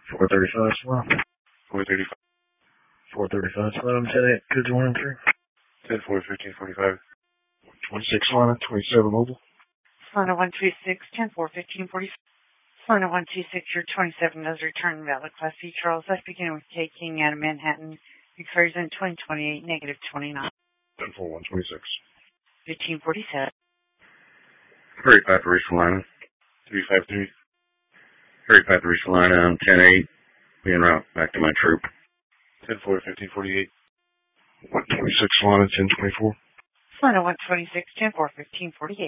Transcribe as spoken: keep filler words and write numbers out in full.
four thirty-five, Salina. four thirty-five. four thirty-five, Salina, ten eight, could you one three? ten four, fifteen forty-five. twenty-six, Salina, twenty-seven, mobile. Salina one two six, ten four, fifteen forty-five. Salina one two six, your twenty-seven does return valid Class C Charles. That's beginning with K King out of Manhattan. Expires in twenty twenty-eight, negative twenty-nine. ten four, one twenty-six. fifteen forty-seven. Hurry five three, Salina. three five three. Hurry five three, Salina, ten eight. Being route back to my troop. ten four, fifteen forty-eight. one twenty-six, Salina, ten twenty-four. Salina one twenty-six, ten four, fifteen forty-eight.